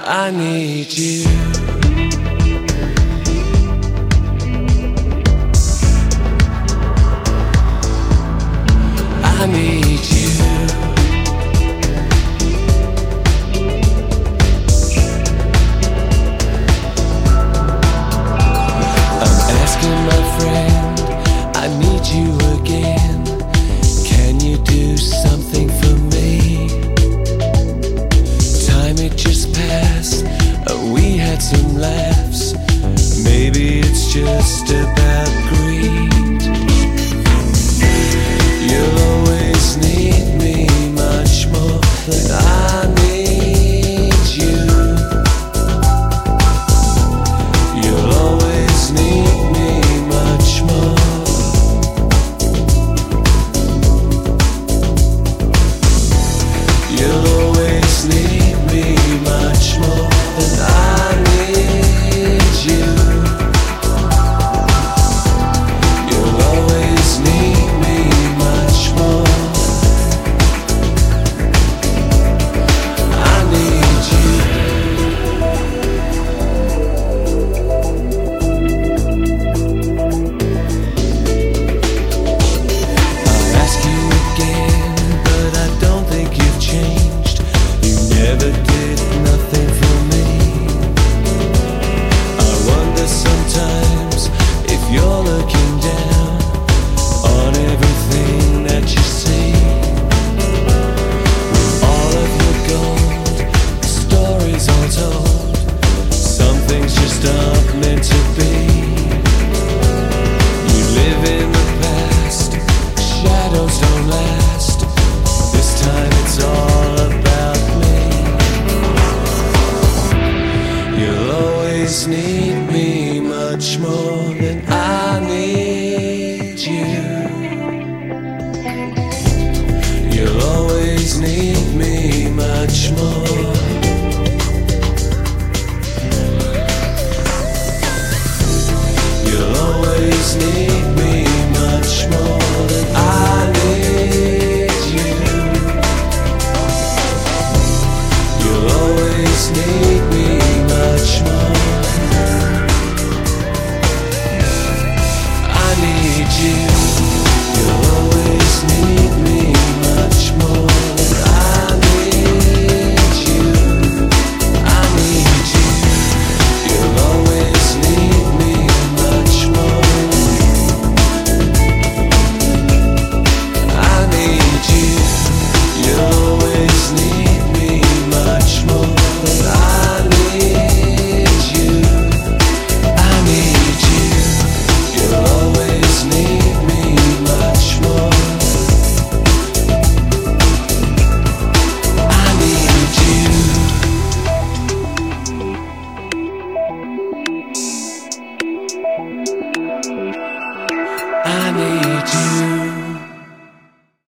I need you. I need you. I'm asking my friend, I need you again. Can you do something for me? Time it just passed, we had some laughs. Maybe it's just about greed. You'll always need me much more than I need you. You'll always need me much more. You'll always need me much more than I need you. You'll always need me much more. I need you. I'll ask you again, but I don't think you've changed. You never did nothing for me. I wonder sometimes if you're looking down on everything that you see. With all of your gold, the stories all told, some things just aren't meant to be. You live in the past, shadows don't last. This time it's all about me. You'll always need me much more than I need you. You'll always need me much more. You'll always need me much more than I need you. You'll always need